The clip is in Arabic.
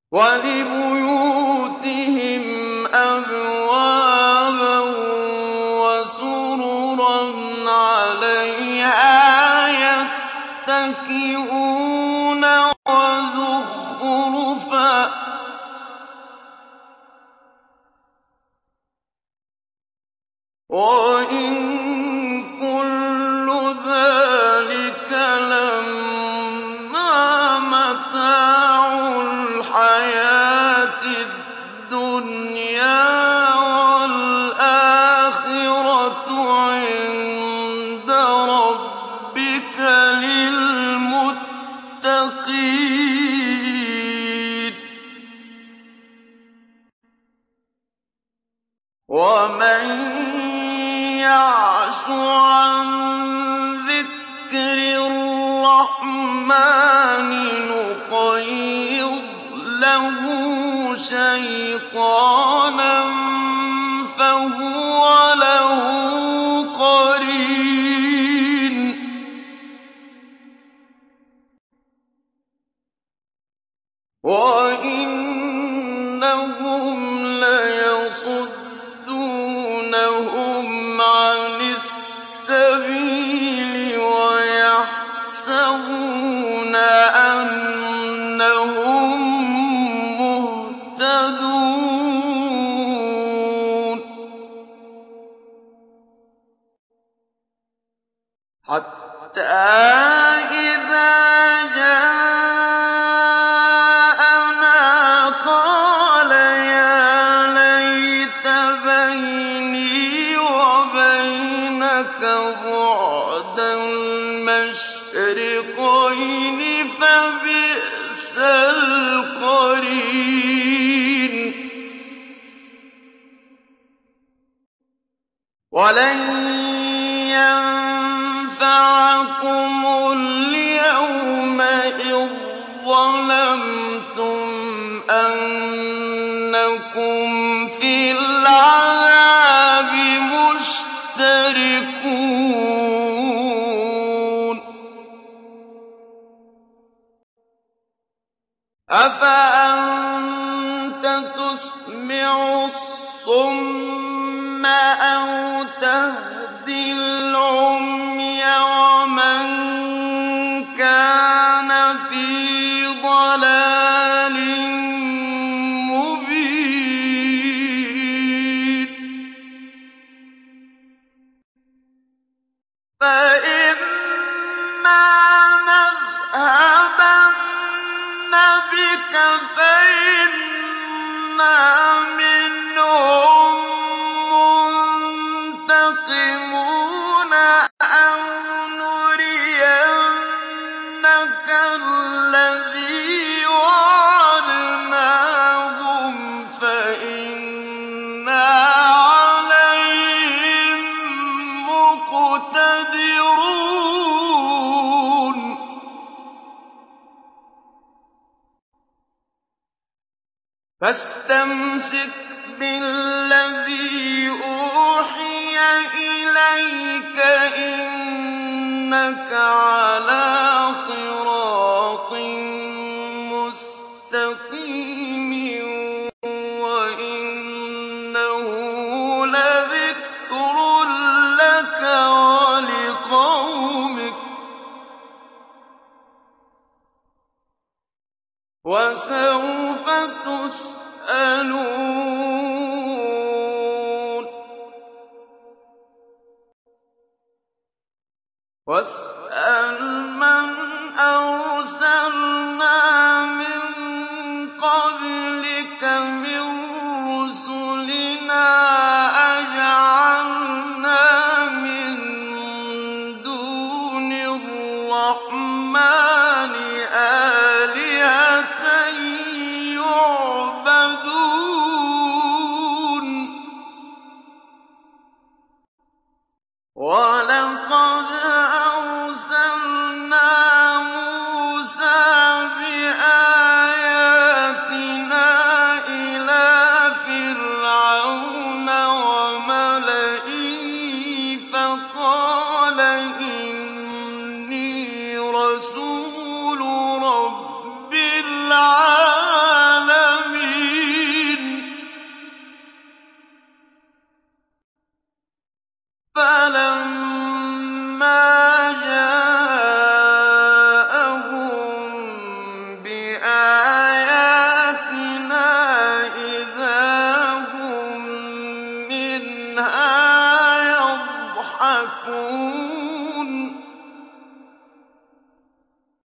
وَلِبُيُوتِهِمْ أَبْوَابًا وَسُرُرًا عَلَيْهَا يَتَّكِئُونَ وَزُخْرُفًا ۚ وَإِن كُلُّ ذَٰلِكَ لَمَّا مَتَاعُ الْحَيَاةِ الدُّنْيَا ۖ وَالْآخِرَةُ عِندَ رَبِّكَ لِلْمُتَّقِينَ. وَمَن يَعْشُ عَن ذِكْرِ الرَّحْمَٰنِ نُقَيِّضْ لَهُ شَيْطَانًا فَهُوَ لَهُ قَرِينٌ. وَإِنَّهُمْ لَيَصُدُّونَهُمْ عَنِ السَّبِيلِ وَيَحْسَبُونَ أَنَّهُم مُّهْتَدُونَ. حَتَّىٰ إِذَا جَاءَنَا قَالَ يَا لَيْتَ بَيْنِي وَبَيْنَكَ بُعْدَ الْمَشْرِقَيْنِ فَبِئْسَ الْقَرِينُ. وَلَن يَنفَعَكُمُ الْيَوْمَ إِذ ظَّلَمْتُمْ أَنَّكُمْ فِي الْعَذَابِ مُشْتَرِكُونَ. أَفَأَنتَ تُسْمِعُ الصُّمَّ أَوْ تَهْدِي الْعُمْيَ وَمَن كَانَ فِي ضَلَالٍ مُّبِينٍ. فَإِمَّا نَذْهَبَنَّ بِكَ فَإِنَّا مِنْهُم مُّنتَقِمُونَ، أَوْ نُرِيَنَّكَ الَّذِي وَعَدْنَاهُمْ فَإِنَّا عَلَيْهِم مُّقْتَدِرُونَ. فَاسْتَمْسِكْ بِالَّذِي أُوحِيَ إِلَيْكَ ۖ إِنَّكَ عَلَىٰ صِرَاطٍ مُّسْتَقِيمٍ. وَإِنَّهُ لَذِكْرٌ لَّكَ وَلِقَوْمِكَ ۖ وَسَوْفَ تُسْأَلُونَ. وَاسْأَلْ مَنْ أَرْسَلْنَا مِن قَبْلِكَ مِن رُّسُلِنَا أَجَعَلْنَا مِن دُونِ الرَّحْمَٰنِ آلِهَةً يُعْبَدُونَ. وَلَقَدْ أَرْسَلْنَا مُوسَىٰ بِآيَاتِنَا إِلَىٰ فِرْعَوْنَ وَمَلَئِهِ فَقَالَ إِنِّي رَسُولُ رَبِّ الْعَالَمِينَ. مِنْهَا يَضْحَكُونَ